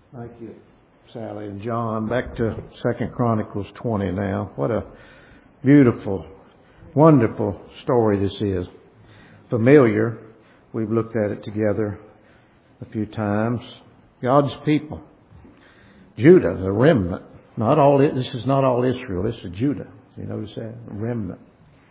Thank you, Sally and John. Back to 2 Chronicles 20 now. What a beautiful, wonderful story this is. Familiar. We've looked at it together a few times. God's people. Judah, the remnant. This is not all Israel. This is Judah. You notice that? A remnant.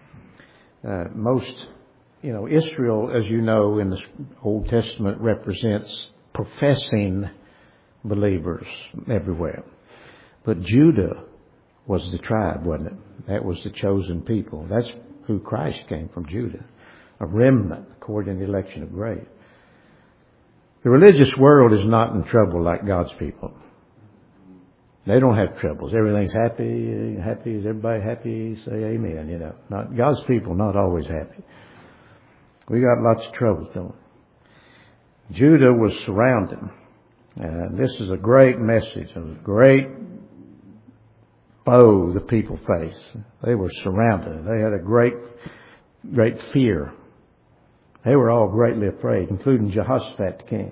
Israel, as you know, in the Old Testament represents professing believers everywhere. But Judah was the tribe, wasn't it? That was the chosen people. That's who Christ came from, Judah. A remnant, according to the election of grace. The religious world is not in trouble like God's people. They don't have troubles. Everything's happy. Happy. Is everybody happy? Say amen. Not God's people, not always happy. We got lots of troubles, don't we? Judah was surrounded. And this is a great message, a great foe the people face. They were surrounded. They had a great fear. They were all greatly afraid, including Jehoshaphat the king.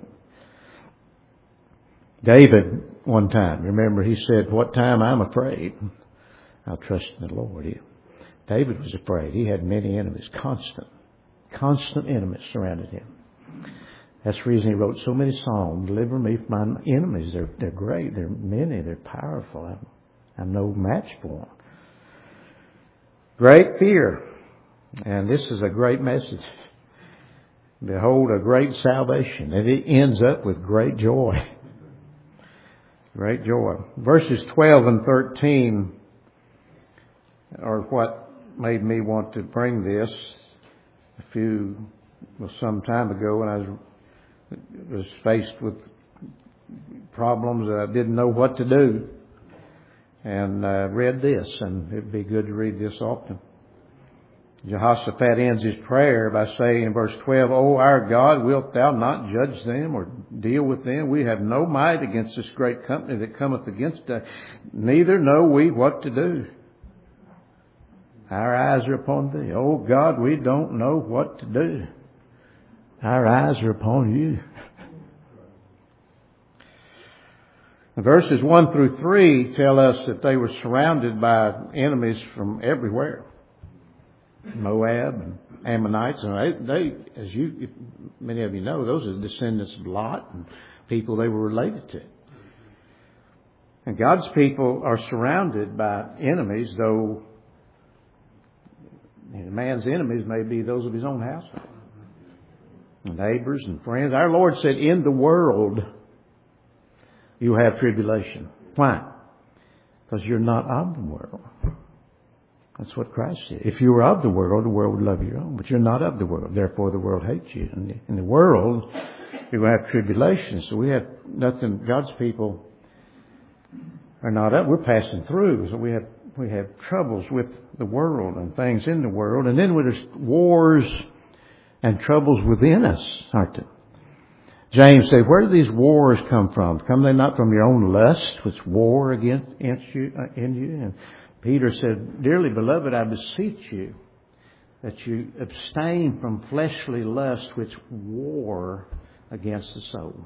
David, one time, remember, he said, "What time I'm afraid, I'll trust in the Lord." David was afraid. He had many enemies, constant enemies surrounded him. That's the reason he wrote so many songs. Deliver me from my enemies. They're great. They're many. They're powerful. I'm no match for them. Great fear. And this is a great message. Behold, a great salvation. And it ends up with great joy. Great joy. Verses 12 and 13 are what made me want to bring this. Some time ago when I was faced with problems that I didn't know what to do. And I read this, and it'd be good to read this often. Jehoshaphat ends his prayer by saying in verse 12, "O our God, wilt thou not judge them or deal with them? We have no might against this great company that cometh against us, neither know we what to do. Our eyes are upon thee. O God, we don't know what to do. Our eyes are upon you." The verses 1 through 3 tell us that they were surrounded by enemies from everywhere. Moab and Ammonites, and many of you know, those are the descendants of Lot and people they were related to. And God's people are surrounded by enemies, though a man's enemies may be those of his own household, neighbors and friends. Our Lord said, "In the world you have tribulation." Why? Because you're not of the world. That's what Christ said. If you were of the world would love your own. But you're not of the world. Therefore, the world hates you. And in the world, you're going to have tribulation. So we have nothing. God's people are not up. We're passing through. So we have troubles with the world and things in the world. And then there's wars and troubles within us, aren't there? James said, "Where do these wars come from? Come they not from your own lust, which war against you in you?" And Peter said, "Dearly beloved, I beseech you that you abstain from fleshly lust which war against the soul."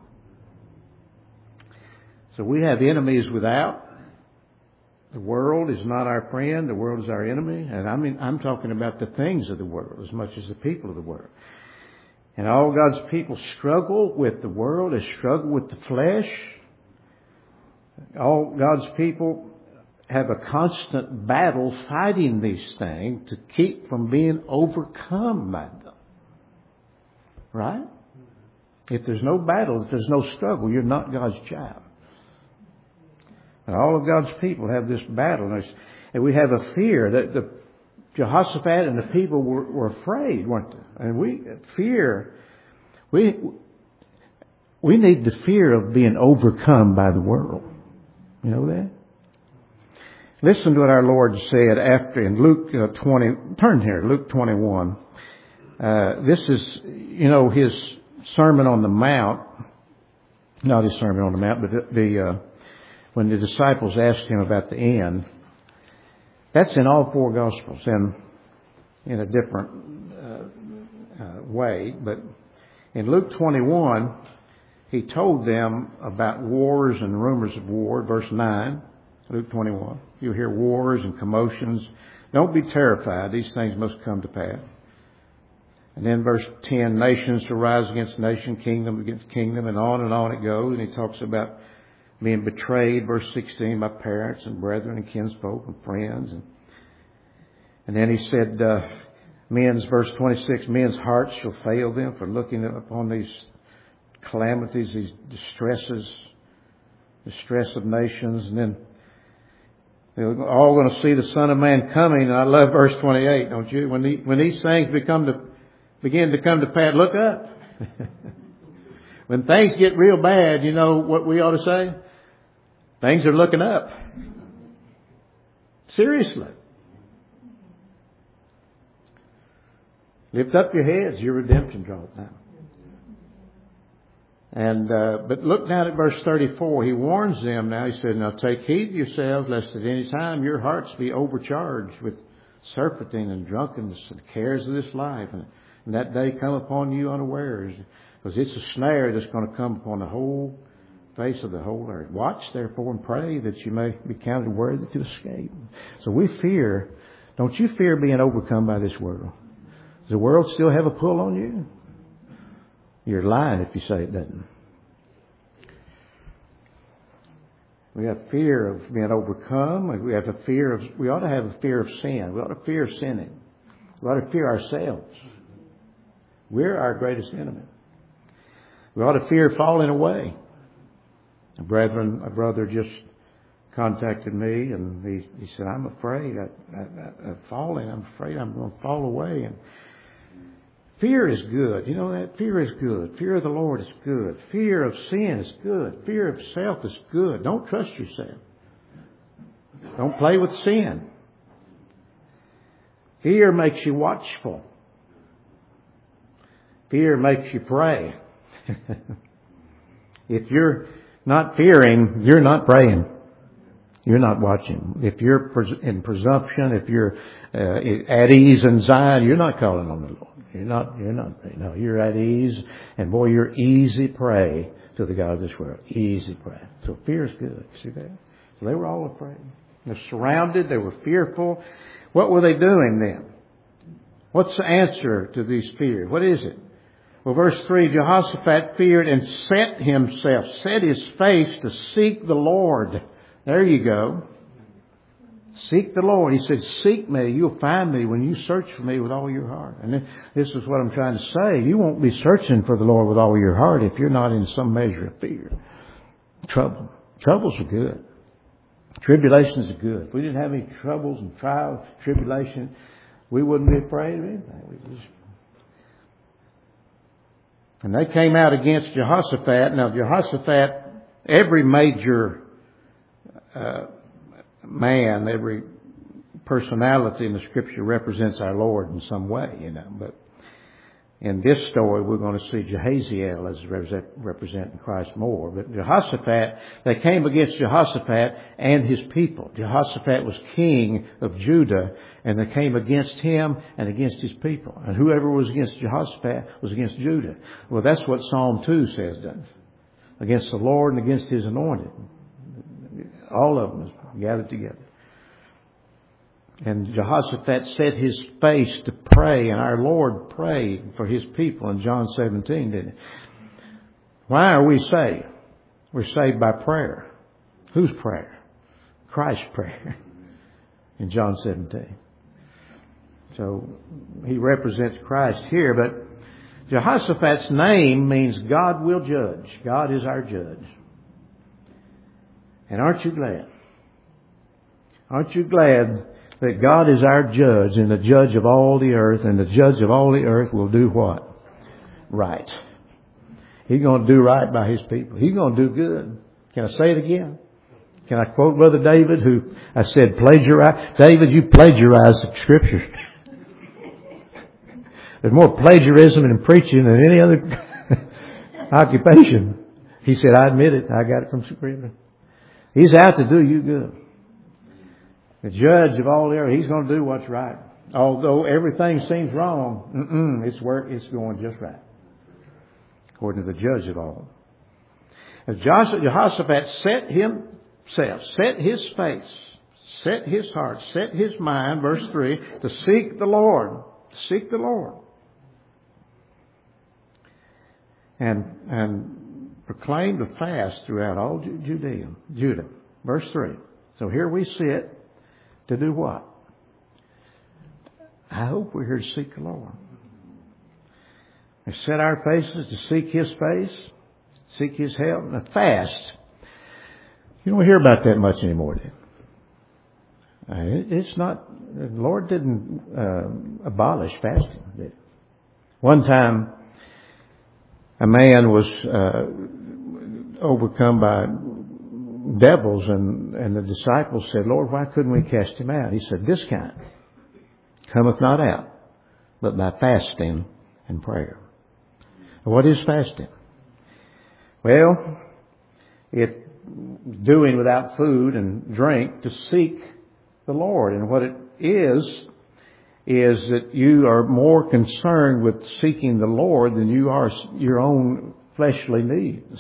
So we have enemies without. The world is not our friend. The world is our enemy. And I'm talking about the things of the world as much as the people of the world. And all God's people struggle with the world. They struggle with the flesh. All God's people have a constant battle fighting these things to keep from being overcome by them. Right? If there's no battle, if there's no struggle, you're not God's child. And all of God's people have this battle. And we have a fear that the Jehoshaphat and the people were afraid, weren't they? And we need the fear of being overcome by the world. You know that? Listen to what our Lord said after in Luke 20. Turn here, Luke 21. This is, his Sermon on the Mount. Not his Sermon on the Mount, but when the disciples asked him about the end. That's in all four Gospels, and in a different way. But in Luke 21, He told them about wars and rumors of war. Verse 9, Luke 21. You'll hear wars and commotions. Don't be terrified. These things must come to pass. And then verse 10, nations shall rise against nation, kingdom against kingdom, and on it goes. And he talks about being betrayed, verse 16, by parents and brethren and kinsfolk and friends. And then he said, verse 26, men's hearts shall fail them for looking upon these calamities, these distress of nations. And then they're all going to see the Son of Man coming. And I love verse 28, don't you? When these things begin to come to pass, look up. When things get real bad, you know what we ought to say? Things are looking up. Seriously. Lift up your heads, your redemption draweth nigh. And but look down at verse 34. He warns them now. He said, now take heed to yourselves, lest at any time your hearts be overcharged with surfeiting and drunkenness and the cares of this life. And that day come upon you unawares. Because it's a snare that's going to come upon the whole face of the whole earth. Watch therefore and pray that you may be counted worthy to escape. So we fear. Don't you fear being overcome by this world? Does the world still have a pull on you? You're lying if you say it doesn't. We have fear of being overcome. We ought to have a fear of sin. We ought to fear sinning. We ought to fear ourselves. We're our greatest enemy. We ought to fear falling away. A brother just contacted me and he said, I'm afraid of falling. I'm afraid I'm going to fall away. And fear is good. You know that? Fear is good. Fear of the Lord is good. Fear of sin is good. Fear of self is good. Don't trust yourself. Don't play with sin. Fear makes you watchful. Fear makes you pray. If you're not fearing, you're not praying. You're not watching. If you're in presumption, if you're at ease in Zion, you're not calling on the Lord. You're not. No, you're at ease. And boy, you're easy prey to the God of this world. Easy prey. So fear is good. See that? So they were all afraid. They're surrounded. They were fearful. What were they doing then? What's the answer to these fears? What is it? Well, verse 3, Jehoshaphat feared and set his face to seek the Lord. There you go. Seek the Lord. He said, seek me. You'll find me when you search for me with all your heart. And this is what I'm trying to say. You won't be searching for the Lord with all your heart if you're not in some measure of fear. Troubles are good. Tribulations are good. If we didn't have any troubles and trials, tribulation, we wouldn't be afraid of anything. And they came out against Jehoshaphat. Now, Jehoshaphat, every major man, every personality in the Scripture represents our Lord in some way, you know. But in this story, we're going to see Jehaziel as representing Christ more. But Jehoshaphat, they came against Jehoshaphat and his people. Jehoshaphat was king of Judah, and they came against him and against his people. And whoever was against Jehoshaphat was against Judah. Well, that's what Psalm 2 says, doesn't it? Against the Lord and against His anointed. All of them gathered together. And Jehoshaphat set his face to pray, and our Lord prayed for His people in John 17, didn't He? Why are we saved? We're saved by prayer. Whose prayer? Christ's prayer in John 17. So He represents Christ here, but Jehoshaphat's name means God will judge. God is our judge. And aren't you glad? Aren't you glad that God is our judge and the judge of all the earth, and the judge of all the earth will do what? Right. He's going to do right by His people. He's going to do good. Can I say it again? Can I quote Brother David, who I said plagiarize? David, you plagiarized the Scripture. There's more plagiarism in preaching than any other occupation. He said, I admit it. I got it from Scripture. He's out to do you good. The judge of all the earth, He's going to do what's right. Although everything seems wrong, it's going just right. According to the judge of all. Jehoshaphat set his face, set his heart, set his mind, verse 3, to seek the Lord. Seek the Lord. And proclaim the fast throughout all Judah. Verse 3. So here we sit to do what? I hope we're here to seek the Lord. We set our faces to seek His face, seek His help. And a fast, you don't hear about that much anymore, do you? It's not, the Lord didn't abolish fasting, did He? One time, a man was overcome by devils, and the disciples said, Lord, why couldn't we cast him out? He said, this kind cometh not out, but by fasting and prayer. What is fasting? Well, it's doing without food and drink to seek the Lord. And what it is that you are more concerned with seeking the Lord than you are your own fleshly needs.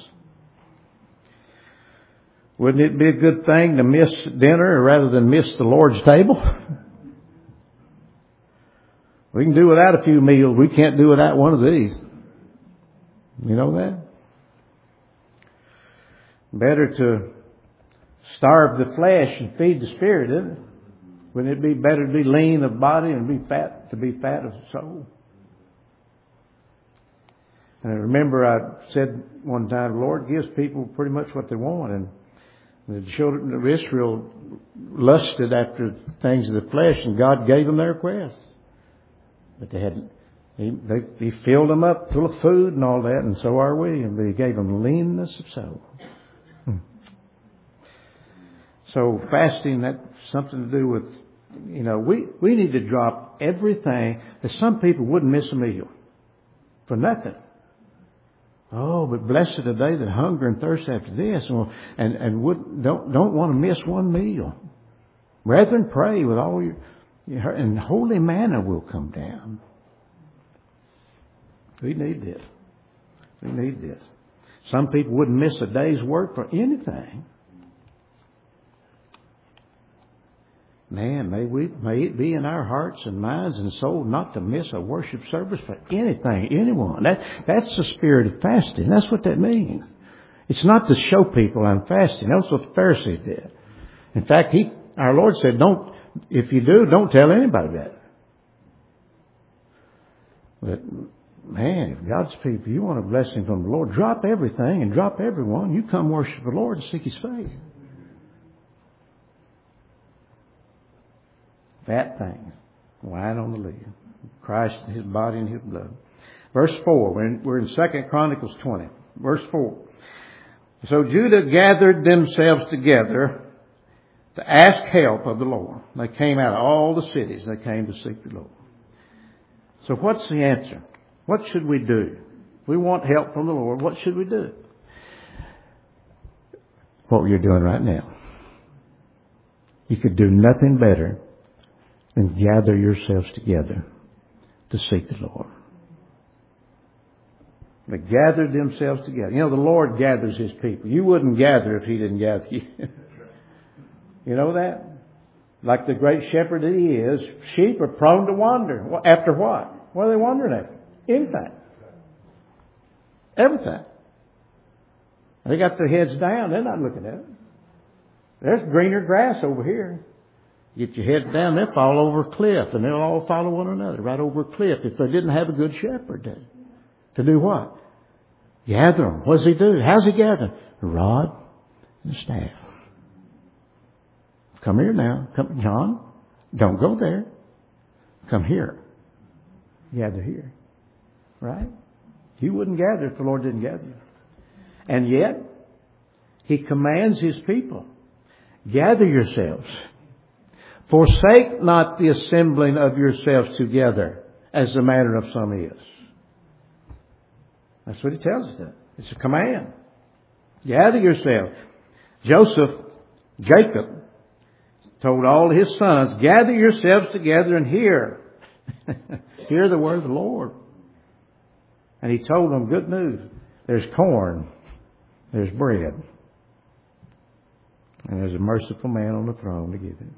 Wouldn't it be a good thing to miss dinner rather than miss the Lord's table? We can do without a few meals. We can't do without one of these. You know that? Better to starve the flesh and feed the spirit, isn't it? Wouldn't it be better to be lean of body and be fat of soul? And I remember I said one time, the Lord gives people pretty much what they want, and the children of Israel lusted after things of the flesh, and God gave them their requests. But He filled them up full of food and all that, and so are we. And He gave them leanness of soul. So fasting, that's something to do with, we need to drop everything. That some people wouldn't miss a meal for nothing. Oh, but blessed are they that hunger and thirst after this, and don't want to miss one meal. Brethren, pray with all your heart, and holy manna will come down. We need this. We need this. Some people wouldn't miss a day's work for anything. Man, may it be in our hearts and minds and soul not to miss a worship service for anything, anyone. That's the spirit of fasting. That's what that means. It's not to show people I'm fasting. That's what the Pharisees did. In fact, our Lord said, if you do, don't tell anybody that. But man, if God's people, you want a blessing from the Lord, drop everything and drop everyone. You come worship the Lord and seek His face. Fat things, wine on the lid. Christ and His body and His blood. Verse 4, we're in 2 Chronicles 20. Verse 4. So Judah gathered themselves together to ask help of the Lord. They came out of all the cities. They came to seek the Lord. So what's the answer? What should we do? If we want help from the Lord, what should we do? What you're doing right now. You could do nothing better than gather yourselves together to seek the Lord. They gathered themselves together. The Lord gathers His people. You wouldn't gather if He didn't gather you. You know that? Like the great shepherd that He is, sheep are prone to wander. After what? What are they wandering after? Anything. Everything. They got their heads down. They're not looking at it. There's greener grass over here. Get your head down, they'll fall over a cliff, and they'll all follow one another right over a cliff if they didn't have a good shepherd to do what? Gather them. What does He do? How's He gather? A rod and a staff. Come here now. Come, John, don't go there. Come here. Gather here. Right? You wouldn't gather if the Lord didn't gather you. And yet, He commands His people, gather yourselves. Forsake not the assembling of yourselves together, as the manner of some is. That's what He tells us. It's a command. Gather yourselves. Jacob told all his sons, gather yourselves together and hear. Hear the word of the Lord. And He told them good news. There's corn There's bread. And there's a merciful man on the throne to give it.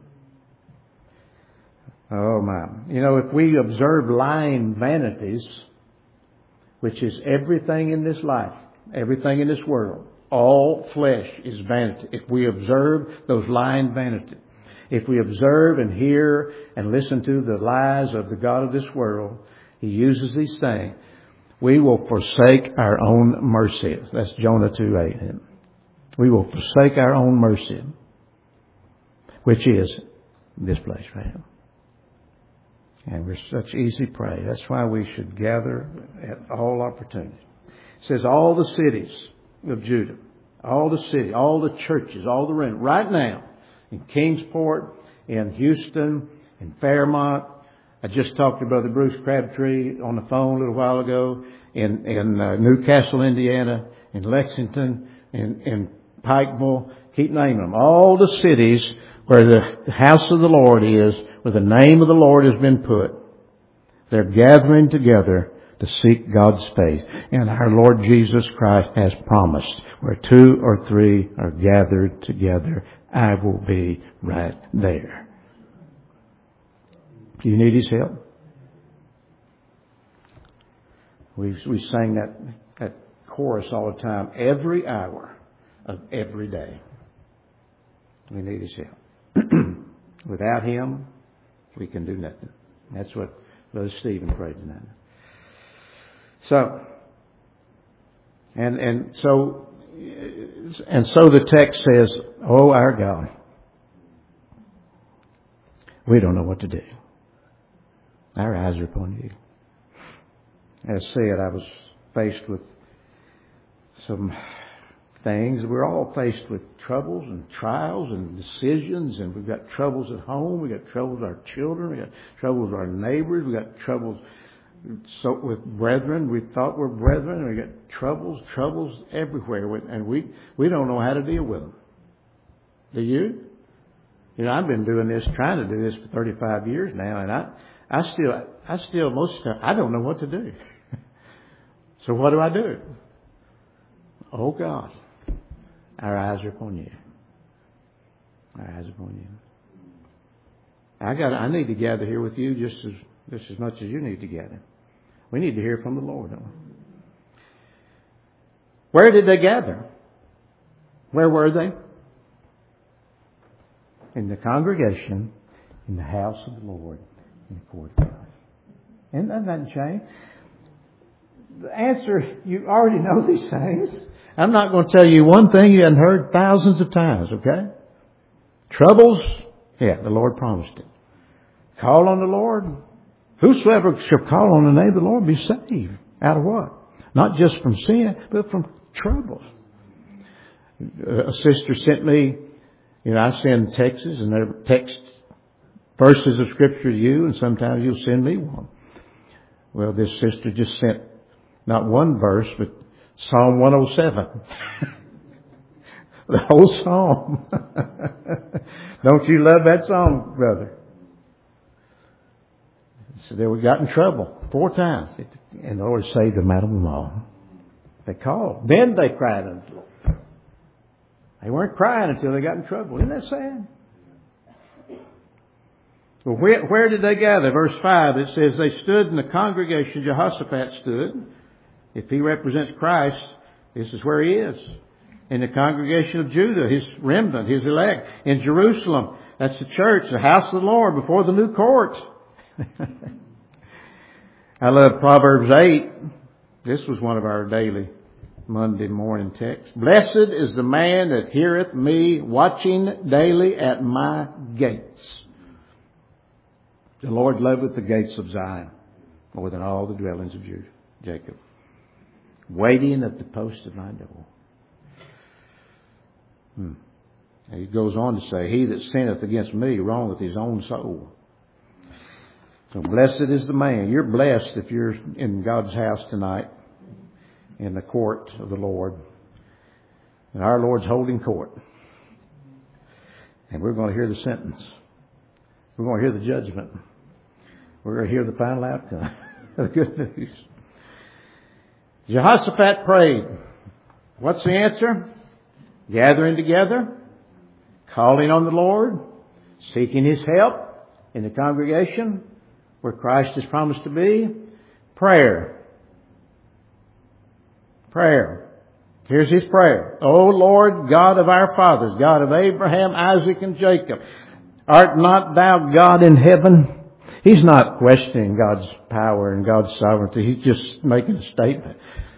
Oh my. You know, if we observe lying vanities, which is everything in this life, everything in this world, all flesh is vanity. If we observe those lying vanities, if we observe and hear and listen to the lies of the God of this world, He uses these things, we will forsake our own mercy. That's Jonah 2:8. We will forsake our own mercy, which is this place right here. And we're such easy prey. That's why we should gather at all opportunities. It says all the cities of Judah, all the cities, all the churches, all the remnant, right now, in Kingsport, in Houston, in Fairmont. I just talked to Brother Bruce Crabtree on the phone a little while ago, in Newcastle, Indiana, in Lexington, in Pikeville. Keep naming them. All the cities where the house of the Lord is, where the name of the Lord has been put. They're gathering together to seek God's face. And our Lord Jesus Christ has promised, where 2 or 3 are gathered together, I will be right there. Do you need His help? We sang that chorus all the time, every hour of every day. We need His help. Without Him, we can do nothing. That's what Brother Stephen prayed tonight. So the text says, "Oh, our God, we don't know what to do. Our eyes are upon You." As said, I was faced with some things. We're all faced with troubles and trials and decisions, and we've got troubles at home. We've got troubles with our children. We've got troubles with our neighbors. We've got troubles with brethren. We thought we're brethren. We've got troubles everywhere, and we don't know how to deal with them. Do you? You know, I've been doing this, trying to do this for 35 years now, and I still most of the time, I don't know what to do. So what do? Oh God, our eyes are upon You. Our eyes are upon You. I need to gather here with you just as much as you need to gather. We need to hear from the Lord, don't we? Where did they gather? Where were they? In the congregation, in the house of the Lord, in the court of God. And that doesn't change. The answer, you already know these things. I'm not going to tell you one thing you haven't heard thousands of times, okay? Troubles, yeah, the Lord promised it. Call on the Lord. Whosoever shall call on the name of the Lord be saved. Out of what? Not just from sin, but from troubles. A sister sent me, I send texts, and they're text verses of Scripture to you, and sometimes you'll send me one. Well, this sister just sent not one verse, but Psalm 107. The whole psalm. Don't you love that song, brother? So they got in trouble 4 times. And the Lord saved them out of them all. They called. Then they cried unto the Lord. They weren't crying until they got in trouble. Isn't that sad? Well, where did they gather? Verse 5, it says, they stood in the congregation. Jehoshaphat stood. If he represents Christ, this is where he is. In the congregation of Judah, his remnant, his elect. In Jerusalem, that's the church, the house of the Lord, before the new court. I love Proverbs 8. This was one of our daily Monday morning texts. Blessed is the man that heareth me, watching daily at my gates. The Lord loveth the gates of Zion more than all the dwellings of Jacob. Waiting at the post of my door. He goes on to say, he that sinneth against me wrongeth his own soul. So blessed is the man. You're blessed if you're in God's house tonight, in the court of the Lord. And our Lord's holding court. And we're going to hear the sentence. We're going to hear the judgment. We're going to hear the final outcome. The good news. Jehoshaphat prayed. What's the answer? Gathering together, calling on the Lord, seeking His help in the congregation where Christ is promised to be. Prayer. Prayer. Here's his prayer. O Lord, God of our fathers, God of Abraham, Isaac, and Jacob, art not thou God in heaven? He's not questioning God's power and God's sovereignty. He's just making a statement.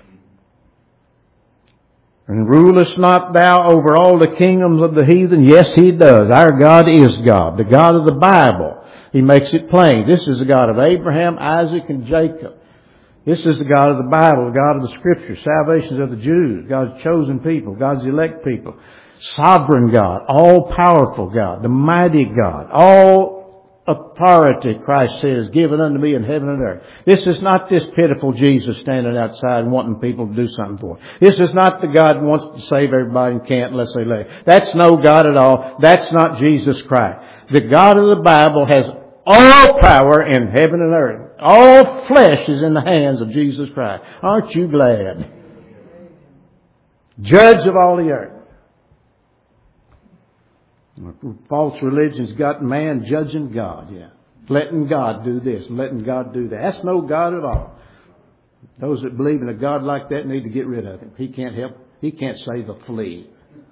And rulest not thou over all the kingdoms of the heathen? Yes, He does. Our God is God, the God of the Bible. He makes it plain. This is the God of Abraham, Isaac, and Jacob. This is the God of the Bible, the God of the Scripture, salvations of the Jews, God's chosen people, God's elect people, sovereign God, all-powerful God, the mighty God, all authority, Christ says, given unto me in heaven and earth. This is not this pitiful Jesus standing outside wanting people to do something for him. This is not the God who wants to save everybody and can't unless they let him. That's no God at all. That's not Jesus Christ. The God of the Bible has all power in heaven and earth. All flesh is in the hands of Jesus Christ. Aren't you glad? Judge of all the earth. False religion's got man judging God, yeah. Letting God do this, letting God do that. That's no God at all. Those that believe in a God like that need to get rid of him. He can't help, he can't save a flea.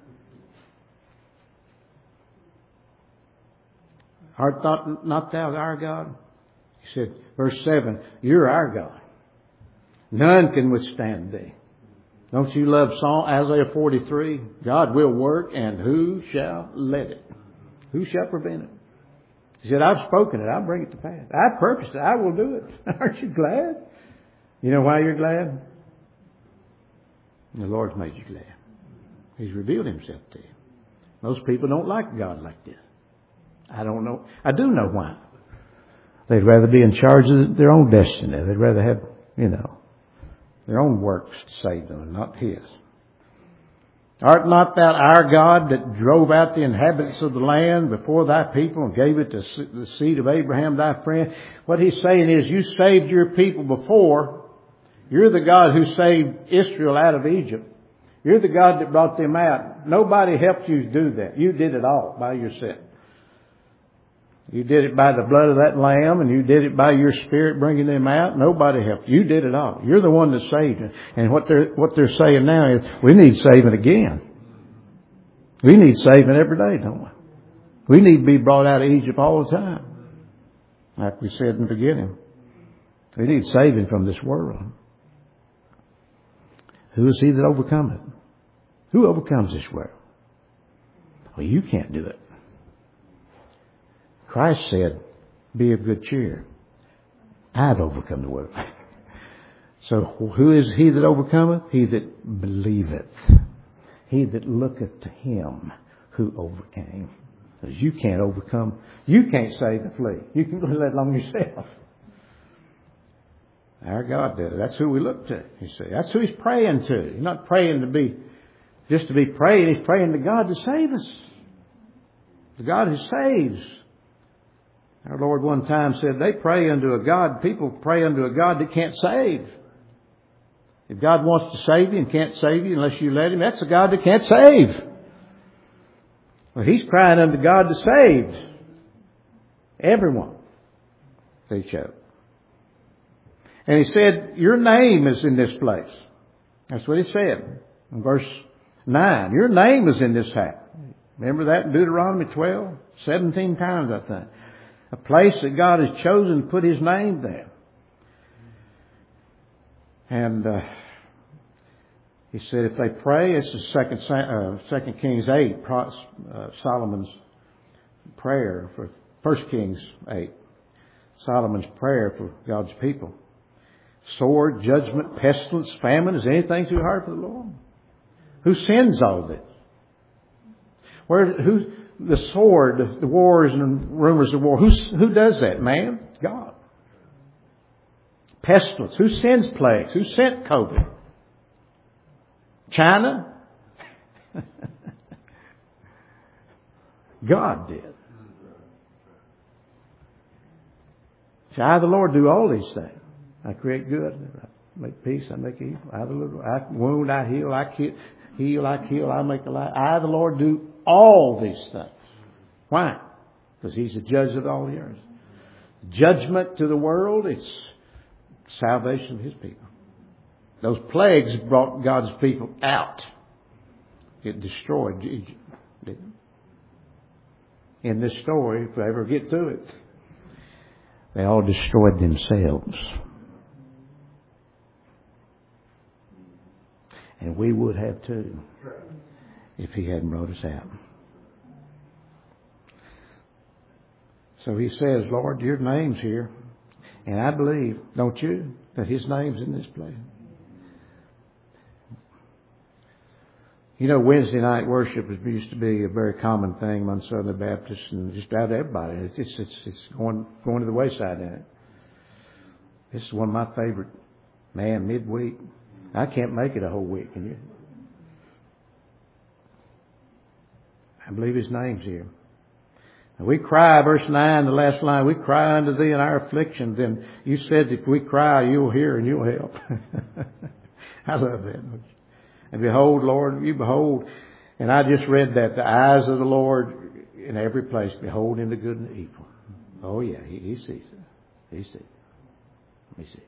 Art not thou our God? He said, verse 7, you're our God. None can withstand thee. Don't you love Isaiah 43? God will work, and who shall let it? Who shall prevent it? He said, I've spoken it. I'll bring it to pass. I purposed it. I will do it. Aren't you glad? You know why you're glad? The Lord's made you glad. He's revealed himself to you. Most people don't like God like this. I don't know. I do know why. They'd rather be in charge of their own destiny. They'd rather have, their own works to save them and not his. Art not thou our God that drove out the inhabitants of the land before thy people and gave it to the seed of Abraham thy friend? What he's saying is, you saved your people before. You're the God who saved Israel out of Egypt. You're the God that brought them out. Nobody helped you do that. You did it all by yourself. You did it by the blood of that lamb, and you did it by your Spirit bringing them out. Nobody helped. You did it all. You're the one that saved them. And what they're saying now is, we need saving again. We need saving every day, don't we? We need to be brought out of Egypt all the time. Like we said in the beginning. We need saving from this world. Who is he that overcometh? Who overcomes this world? Well, you can't do it. Christ said, be of good cheer. I've overcome the world. So who is he that overcometh? He that believeth. He that looketh to him who overcame. Because you can't overcome. You can't save the flea. You can go let alone yourself. Our God did it. That's who we look to. You see, that's who he's praying to. He's not praying to be praying. He's praying to God to save us. The God who saves. Our Lord one time said they pray unto a God, people pray unto a God that can't save. If God wants to save you and can't save you unless you let him, that's a God that can't save. Well, he's crying unto God to save everyone they chose. And he said, your name is in this place. That's what he said in verse 9. Your name is in this house. Remember that in Deuteronomy 12? 17 times, I think. A place that God has chosen to put his name there. And he said if they pray, this is 2 Kings 8, Solomon's prayer for 1 Kings 8. Solomon's prayer for God's people. Sword, judgment, pestilence, famine, is anything too hard for the Lord? Who sends all this? The sword, the wars and rumors of war. Who does that? Man? God. Pestilence. Who sends plagues? Who sent COVID? China? God did. So I, the Lord, do all these things. I create good. make peace, I make evil. I wound, I heal, I heal, I kill, I make alive. I, the Lord, do all these things. Why? Because He's the judge of all the earth. Judgment to the world, it's salvation of His people. Those plagues brought God's people out. It destroyed Egypt, didn't it? In this story, if we ever get to it, they all destroyed themselves. And we would have too, if He hadn't brought us out. So He says, Lord, your name's here. And I believe, don't you, that His name's in this place. You know, Wednesday night worship used to be a very common thing among Southern Baptists and just about everybody. It's going to the wayside in it. This is one of my favorite, midweek. I can't make it a whole week, can you? I believe His name's here. And we cry, verse 9, the last line, we cry unto Thee in our afflictions. And you said if we cry, you'll hear and you'll help. I love that. And behold, Lord, you behold. And I just read that the eyes of the Lord in every place, beholding the good and the evil. Oh yeah, He sees it. He sees it. He sees it.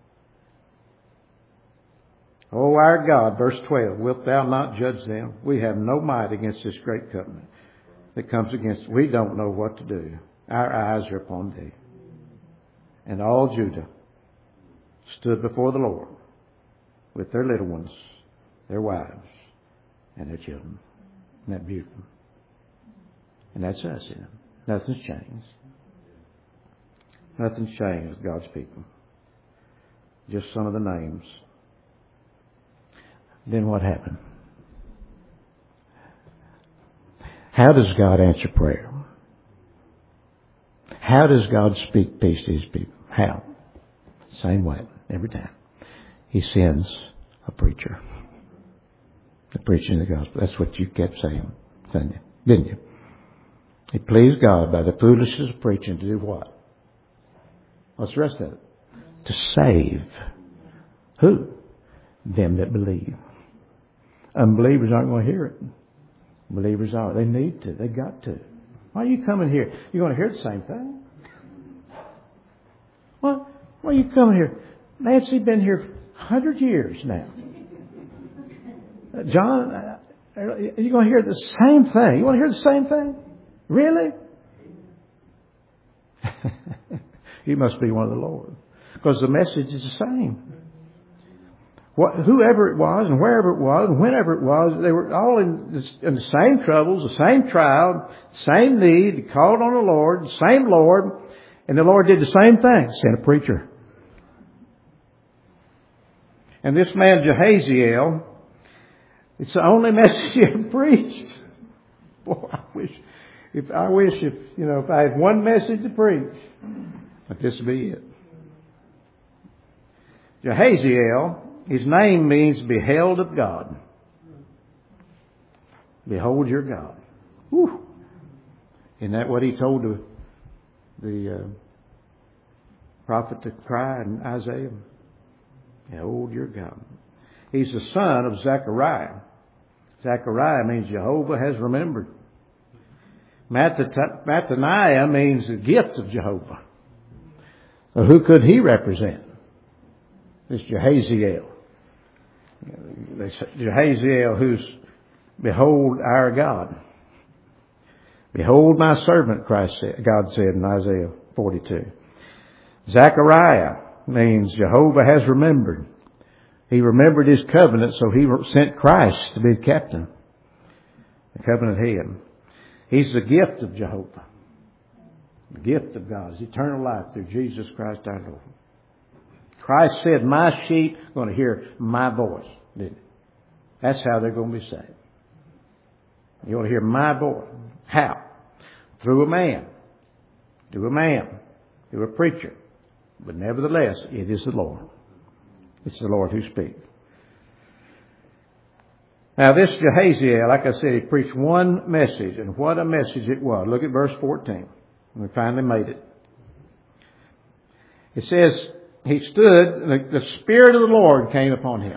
O our God, verse 12, wilt Thou not judge them? We have no might against this great covenant that comes against. We don't know what to do. Our eyes are upon Thee. And all Judah stood before the Lord with their little ones, their wives, and their children. Isn't that beautiful? And that's us, you know. Nothing's changed. Nothing's changed with God's people. Just some of the names. Then what happened? How does God answer prayer? How does God speak peace to His people? How? Same way, every time. He sends a preacher. The preaching of the gospel. That's what you kept saying, didn't you? It pleased God by the foolishness of preaching to do what? What's the rest of it? To save. Who? Them that believe. Unbelievers aren't going to hear it. Believers are. They need to. They got to. Why are you coming here? You're going to hear the same thing. Well, why are you coming here? Nancy been here 100 years now. John, you're going to hear the same thing. You want to hear the same thing? Really? You must be one of the Lord. Because the message is the same. Whoever it was and wherever it was and whenever it was, they were all in the same troubles, the same trial, same need. They called on the Lord, the same Lord, and the Lord did the same thing, sent a preacher. And this man Jahaziel, it's the only message he ever preached. Boy, I wish if I had one message to preach, but this would be it. Jahaziel, his name means beheld of God. Behold your God. Whew. Isn't that what he told the prophet to cry in Isaiah? Behold your God. He's the son of Zechariah. Zechariah means Jehovah has remembered. Mattaniah means the gift of Jehovah. So who could he represent? This Jahaziel. Jahaziel who's behold our God. Behold my servant, God said in Isaiah 42. Zechariah means Jehovah has remembered. He remembered His covenant, so He sent Christ to be the captain. The covenant head. He's the gift of Jehovah. The gift of God is eternal life through Jesus Christ our Lord. Christ said, my sheep are going to hear my voice. Didn't he? That's how they're going to be saved. You're going to hear my voice. How? Through a man. Through a man. Through a preacher. But nevertheless, it is the Lord. It's the Lord who speaks. Now this Jahaziel, like I said, he preached one message, and what a message it was. Look at verse 14. We finally made it. It says, he stood, and the Spirit of the Lord came upon him.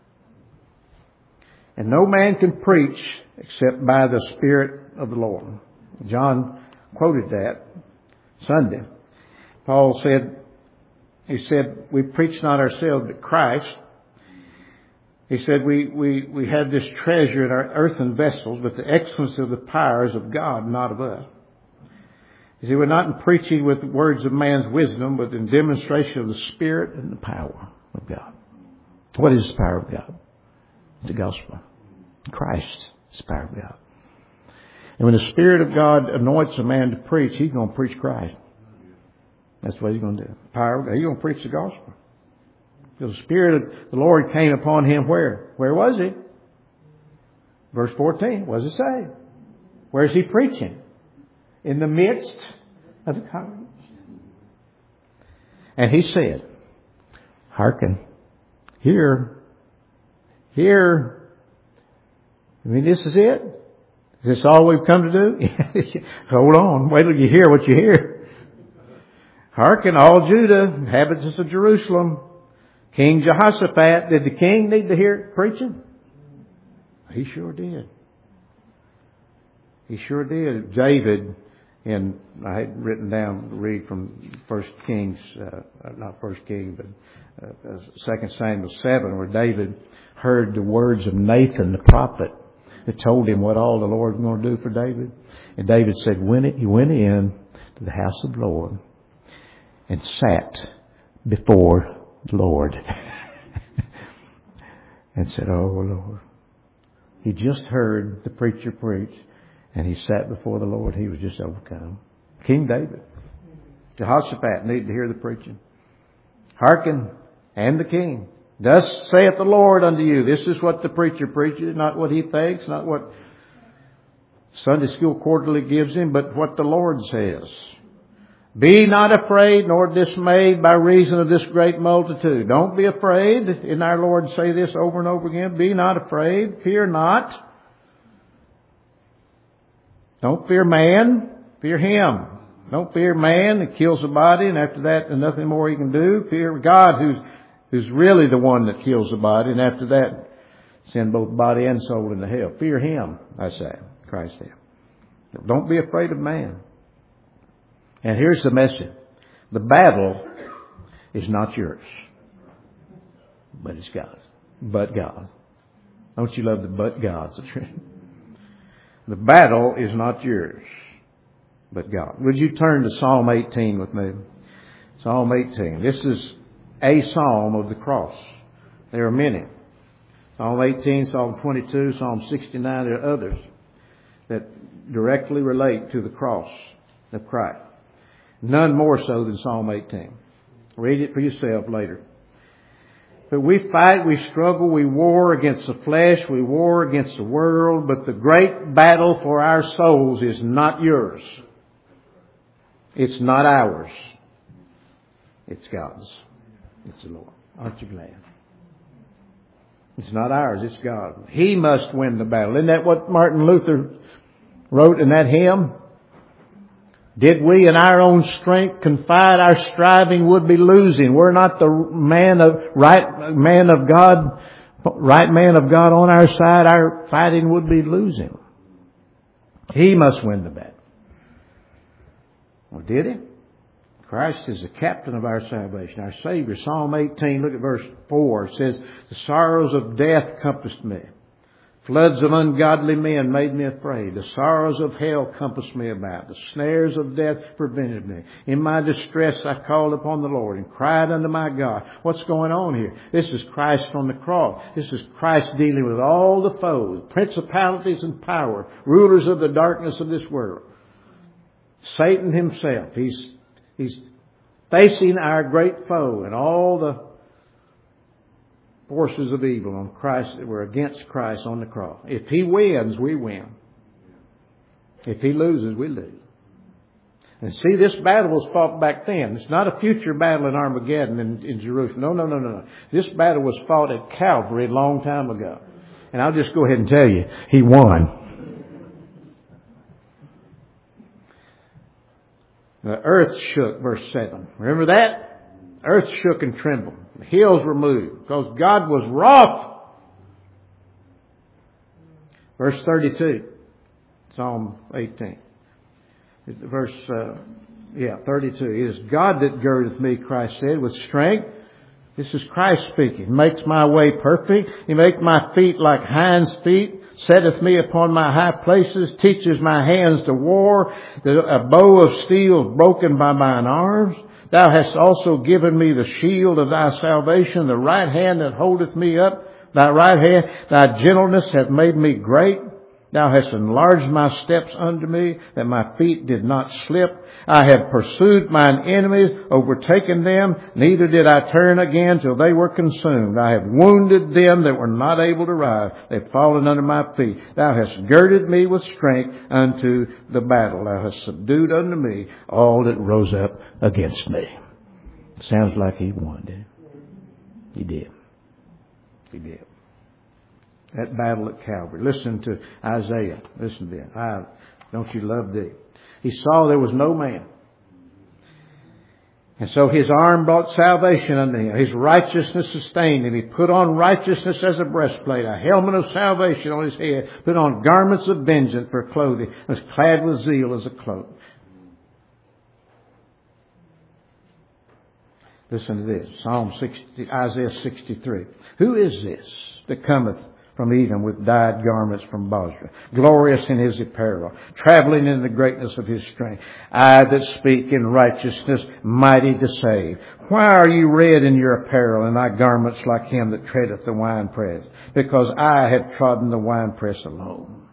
And no man can preach except by the Spirit of the Lord. John quoted that Sunday. Paul said, he said, we preach not ourselves but Christ. He said, we have this treasure in our earthen vessels, but the excellence of the power is of God, not of us. He said, we're not in preaching with words of man's wisdom, but in demonstration of the Spirit and the power of God. What is the power of God? The gospel. Christ is the power of God. And when the Spirit of God anoints a man to preach, he's going to preach Christ. That's what he's going to do. Power of God. He's going to preach the gospel. Because the Spirit of the Lord came upon him where? Where was he? Verse 14. What does it say? Where is he preaching? In the midst of the congregation. And he said, hearken, hear. I mean, this is it? Is this all we've come to do? Hold on. Wait till you hear what you hear. Hearken, all Judah, inhabitants of Jerusalem. King Jehoshaphat, did the king need to hear preaching? He sure did. He sure did. David, and I had written down to read from 1 Kings, not 1 King, but 2 Samuel 7, where David heard the words of Nathan the prophet that told him what all the Lord was going to do for David. And David said, he went in to the house of the Lord and sat before the Lord and said, oh Lord. He just heard the preacher preach, and he sat before the Lord. He was just overcome. King David. Jehoshaphat needed to hear the preaching. Hearken, and the king. Thus saith the Lord unto you. This is what the preacher preaches, not what he thinks, not what Sunday School Quarterly gives him, but what the Lord says. Be not afraid nor dismayed by reason of this great multitude. Don't be afraid. Didn't our Lord say this over and over again? Be not afraid. Fear not. Don't fear man. Fear him. Don't fear man that kills the body, and after that there's nothing more he can do. Fear God who's really the one that kills the body, and after that send both body and soul into hell. Fear him, I say. Christ said. Don't be afraid of man. And here's the message. The battle is not yours, but it's God's. But God. Don't you love the but God's? The battle is not yours, but God. Would you turn to Psalm 18 with me? Psalm 18. This is a psalm of the cross. There are many. Psalm 18, Psalm 22, Psalm 69. There are others that directly relate to the cross of Christ. None more so than Psalm 18. Read it for yourself later. But we fight, we struggle, we war against the flesh, we war against the world, but the great battle for our souls is not yours. It's not ours. It's God's. It's the Lord. Aren't you glad? It's not ours, it's God. He must win the battle. Isn't that what Martin Luther wrote in that hymn? Did we in our own strength confide, our striving would be losing. We're not the right man of God on our side. Our fighting would be losing. He must win the battle. Well, did he? Christ is the captain of our salvation, our Savior. Psalm 18, look at verse 4. It says, the sorrows of death compassed me. Floods of ungodly men made me afraid. The sorrows of hell compassed me about. The snares of death prevented me. In my distress I called upon the Lord and cried unto my God. What's going on here? This is Christ on the cross. This is Christ dealing with all the foes, principalities and power, rulers of the darkness of this world. Satan himself. He's facing our great foe and all the forces of evil on Christ that were against Christ on the cross. If he wins, we win. If he loses, we lose. And see, this battle was fought back then. It's not a future battle in Armageddon in Jerusalem. No. This battle was fought at Calvary a long time ago. And I'll just go ahead and tell you, he won. The earth shook, verse 7. Remember that? Earth shook and trembled. The hills were moved because God was wroth. Verse 32. Psalm 18. Verse 32. It is God that girdeth me, Christ said, with strength. This is Christ speaking. He makes my way perfect. He makes my feet like hinds' feet. Setteth me upon my high places. Teaches my hands to war. A bow of steel is broken by mine arms. Thou hast also given me the shield of thy salvation, the right hand that holdeth me up. Thy right hand, thy gentleness hath made me great. Thou hast enlarged my steps unto me, that my feet did not slip. I have pursued mine enemies, overtaken them, neither did I turn again till they were consumed. I have wounded them that were not able to rise. They've fallen under my feet. Thou hast girded me with strength unto the battle. Thou hast subdued unto me all that rose up against me. Sounds like he won, didn't he? He did. He did. That battle at Calvary. Listen to Isaiah. Listen to that. Don't you love thee? He saw there was no man. And so his arm brought salvation unto him. His righteousness sustained him. He put on righteousness as a breastplate, a helmet of salvation on his head, put on garments of vengeance for clothing, was clad with zeal as a cloak. Listen to this. Isaiah 63. Who is this that cometh from Edom with dyed garments from Bozrah, glorious in his apparel, traveling in the greatness of his strength? I that speak in righteousness, mighty to save. Why are you red in your apparel, and thy garments like him that treadeth the winepress? Because I have trodden the winepress alone.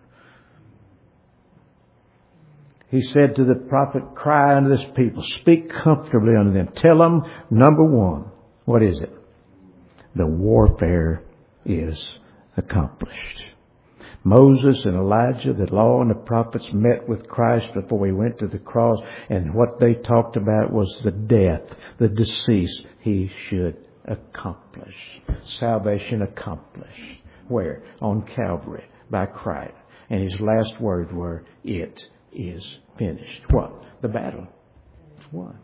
He said to the prophet, cry unto this people, speak comfortably unto them. Tell them, number one, what is it? The warfare is accomplished. Moses and Elijah, the law and the prophets met with Christ before he went to the cross, and what they talked about was the death, the decease he should accomplish. Salvation accomplished. Where? On Calvary by Christ. And his last words were, it is finished. What? The battle. It's won.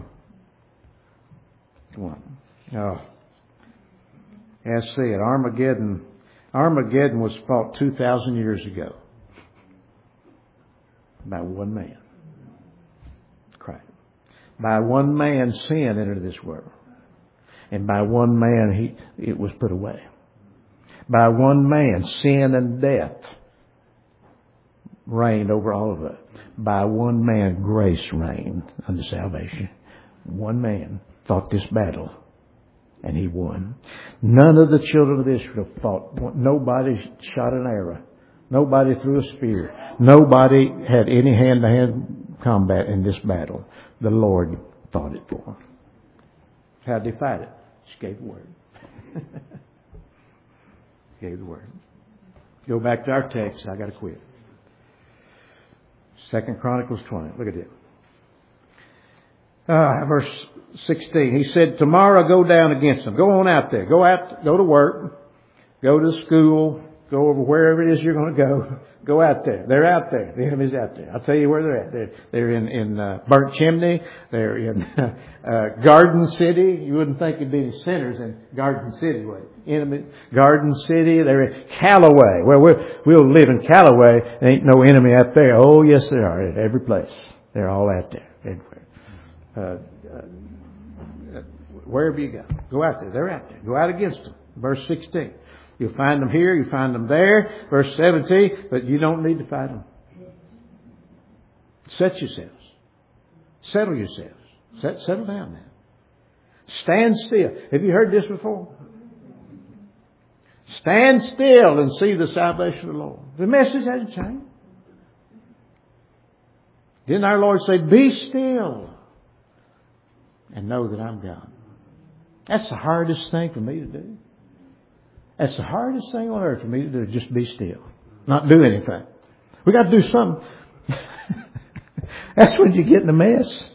It's won. Oh. Let's see it. Armageddon was fought 2,000 years ago by one man. Christ. By one man sin entered this world. And by one man it was put away. By one man sin and death reigned over all of it. By one man grace reigned unto salvation. One man fought this battle. And he won. None of the children of Israel fought. Nobody shot an arrow. Nobody threw a spear. Nobody had any hand-to-hand combat in this battle. The Lord fought it for them. How did he fight it? Just gave the word. Gave the word. Go back to our text. I got to quit. 2 Chronicles 20. Look at it. Verse 16. He said, tomorrow go down against them. Go on out there. Go to work. Go to school. Go over wherever it is you're going to go. Go out there. They're out there. The enemy's out there. I'll tell you where they're at. They're in Burnt Chimney. They're in Garden City. You wouldn't think there'd be any sinners in Garden City. Enemy, Garden City. They're in Callaway. Well, we'll live in Callaway. There ain't no enemy out there. Oh, yes, there are. At every place. They're all out there. Everywhere. Wherever you go out there. They're out there. Go out against them. Verse 16. You'll find them here. You find them there. Verse 17. But you don't need to fight them. Set yourselves. Settle yourselves. Settle down now. Stand still. Have you heard this before? Stand still and see the salvation of the Lord. The message hasn't changed. Didn't our Lord say, be still and know that I'm God? That's the hardest thing for me to do. That's the hardest thing on earth for me to do, just be still. Not do anything. We got to do something. That's when you get in a mess.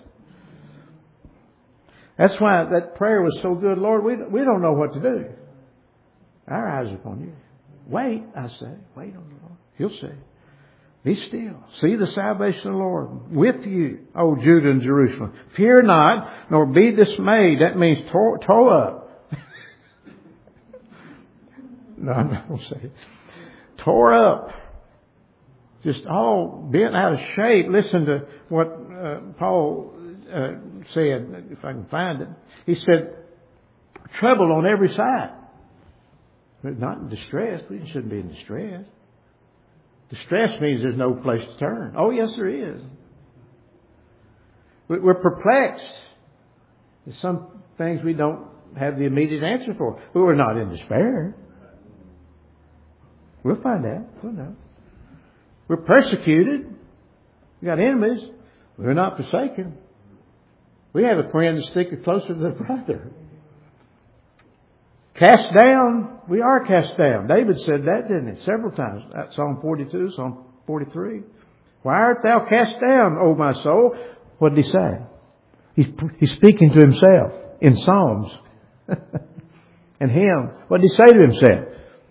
That's why that prayer was so good. Lord, we don't know what to do. Our eyes are upon you. Wait, I say. Wait on the Lord. He'll say. Be still. See the salvation of the Lord with you, O Judah and Jerusalem. Fear not, nor be dismayed. That means toe up. No, I'm not going to say it. Tore up. Just all bent out of shape. Listen to what Paul said, if I can find it. He said, trouble on every side. But not in distress. We shouldn't be in distress. Distress means there's no place to turn. Oh, yes, there is. We're perplexed. There's some things we don't have the immediate answer for. But we're not in despair. We'll find out. We'll know. We're persecuted. We got enemies. We're not forsaken. We have a friend that's sticking closer to the brother. Cast down. We are cast down. David said that, didn't he? Several times. Psalm 42, Psalm 43. Why art thou cast down, O my soul? What did he say? He's speaking to himself in Psalms. And him. What did he say to himself?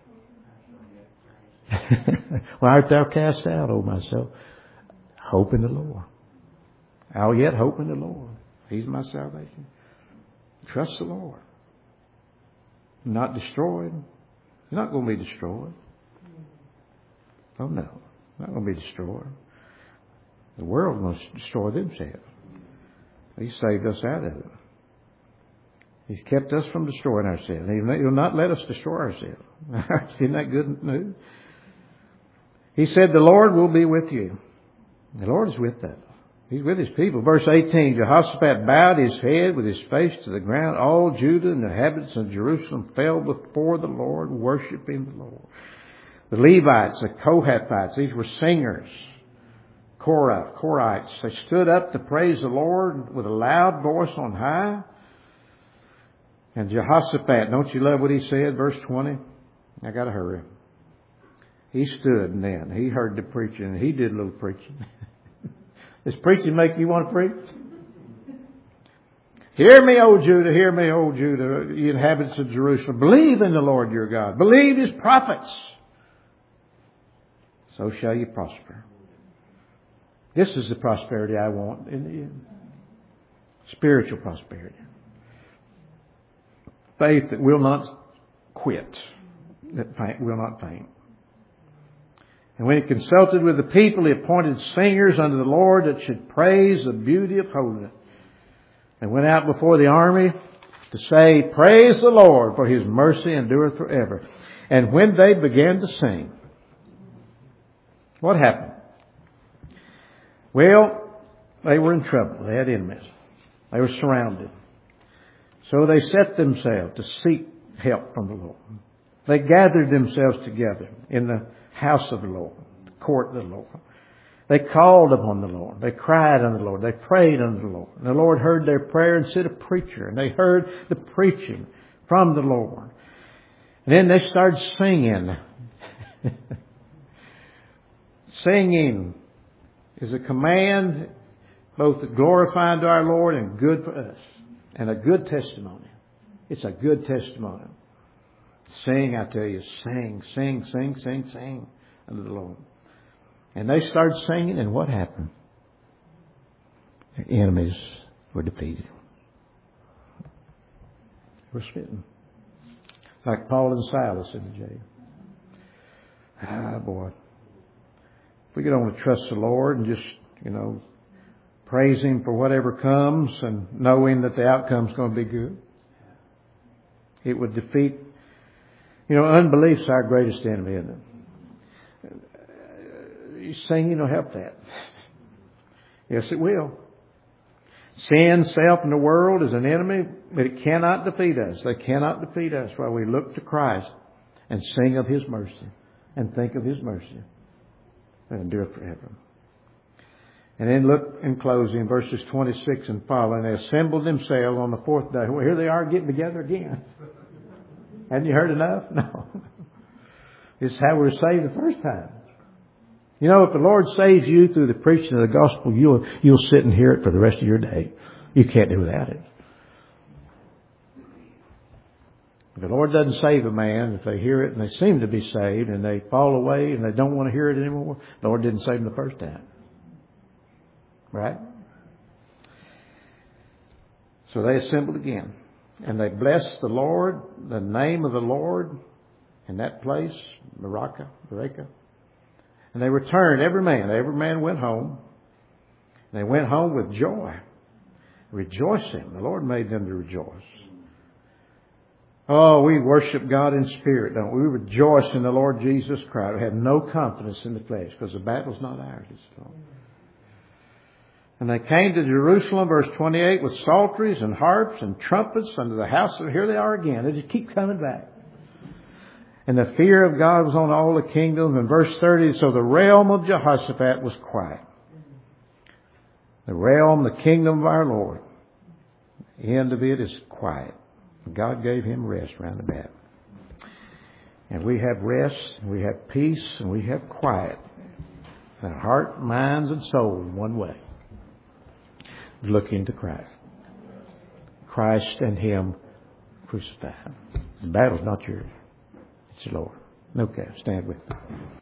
Why art thou cast out, O my soul? Hope in the Lord. I'll yet hope in the Lord. He's my salvation. Trust the Lord. Not destroyed. You're not going to be destroyed. Oh no. Not going to be destroyed. The world must destroy themselves. He saved us out of it. He's kept us from destroying ourselves. He'll not let us destroy ourselves. Isn't that good news? He said, the Lord will be with you. The Lord is with us. He's with His people. Verse 18, Jehoshaphat bowed his head with his face to the ground. All Judah and the inhabitants of Jerusalem fell before the Lord, worshiping the Lord. The Levites, the Kohathites, these were singers. Korites. They stood up to praise the Lord with a loud voice on high. And Jehoshaphat, don't you love what he said? Verse 20. I got to hurry. He stood and then he heard the preaching and he did a little preaching. Does preaching make you want to preach? Hear me, O Judah, hear me, O Judah, ye inhabitants of Jerusalem. Believe in the Lord your God. Believe His prophets. So shall you prosper. This is the prosperity I want in the end. Spiritual prosperity. Faith that will not quit, that will not faint. And when He consulted with the people, He appointed singers unto the Lord that should praise the beauty of holiness. And went out before the army to say, praise the Lord, for His mercy endureth forever. And when they began to sing, what happened? Well, they were in trouble. They had enemies. They were surrounded. So they set themselves to seek help from the Lord. They gathered themselves together in the house of the Lord, the court of the Lord. They called upon the Lord. They cried unto the Lord. They prayed unto the Lord. And the Lord heard their prayer and sent a preacher. And they heard the preaching from the Lord. And then they started singing. Singing is a command both glorifying to our Lord and good for us. And a good testimony. It's a good testimony. Sing, I tell you, sing, sing, sing, sing, sing unto the Lord. And they started singing, and what happened? Their enemies were defeated. They were smitten. Like Paul and Silas in the jail. Ah, boy. If we could only trust the Lord and just, praise Him for whatever comes and knowing that the outcome's going to be good. It would defeat. Unbelief's our greatest enemy, isn't it? Singing will help that. Yes, it will. Sin, self, and the world is an enemy, but it cannot defeat us. They cannot defeat us while we look to Christ and sing of His mercy and think of His mercy and endure forever. And then look in closing, verses 26 and following. They assembled themselves on the fourth day. Well, here they are getting together again. Hadn't you heard enough? No. This is how we were saved the first time. If the Lord saves you through the preaching of the gospel, you'll sit and hear it for the rest of your day. You can't do without it. If the Lord doesn't save a man, if they hear it and they seem to be saved and they fall away and they don't want to hear it anymore, the Lord didn't save them the first time. Right? So they assembled again. And they blessed the Lord, the name of the Lord, in that place, Berachah. And they returned, every man went home. And they went home with joy, rejoicing. The Lord made them to rejoice. Oh, we worship God in spirit, don't we? We rejoice in the Lord Jesus Christ. We have no confidence in the flesh because the battle's not ours, it's the Lord. And they came to Jerusalem, verse 28, with psalteries and harps and trumpets unto the house of... Here they are again. They just keep coming back. And the fear of God was on all the kingdoms. And verse 30, so the realm of Jehoshaphat was quiet. The realm, the kingdom of our Lord, the end of it is quiet. God gave him rest round about. And we have rest, and we have peace, and we have quiet. And heart, minds, and soul in one way. Look into Christ. Christ and Him crucified. The battle's not yours. It's the Lord. Okay, stand with me.